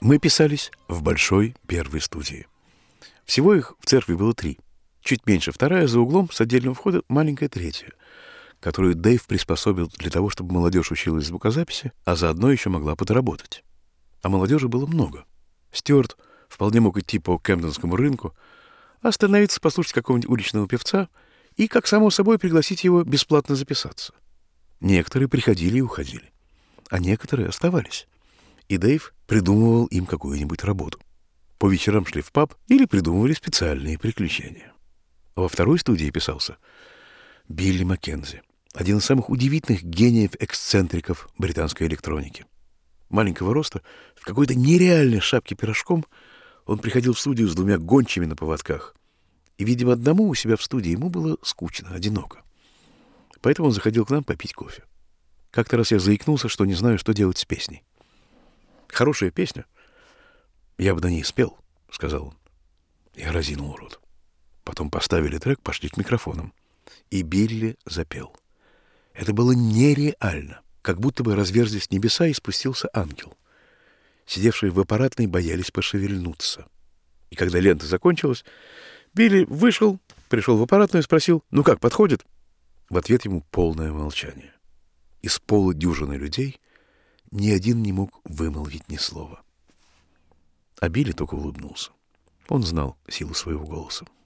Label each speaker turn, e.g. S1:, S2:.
S1: Мы писались в большой первой студии. Всего их в церкви было 3. Чуть меньше вторая, за углом с отдельного входа маленькая третья, которую Дэйв приспособил для того, чтобы молодежь училась звукозаписи, а заодно еще могла подработать. А молодежи было много. Стюарт вполне мог идти по Кэмденскому рынку, остановиться, послушать какого-нибудь уличного певца и, как само собой, пригласить его бесплатно записаться. Некоторые приходили и уходили, а некоторые оставались. И Дэйв придумывал им какую-нибудь работу. По вечерам шли в паб или придумывали специальные приключения. Во второй студии писался Билли Маккензи, один из самых удивительных гениев-эксцентриков британской электроники. Маленького роста, в какой-то нереальной шапке пирожком, он приходил в студию с 2 гончими на поводках. И, видимо, одному у себя в студии ему было скучно, одиноко. Поэтому он заходил к нам попить кофе. Как-то раз я заикнулся, что не знаю, что делать с песней. «Хорошая песня. Я бы на ней спел», — сказал он. Я разинул рот. Потом поставили трек, пошли к микрофонам. И Билли запел. Это было нереально. Как будто бы разверзлись небеса и спустился ангел. Сидевшие в аппаратной боялись пошевельнуться. И когда лента закончилась, Билли вышел, пришел в аппаратную и спросил: «Ну как, подходит?» В ответ ему полное молчание. Из полудюжины людей ни один не мог вымолвить ни слова. А Билли только улыбнулся. Он знал силу своего голоса.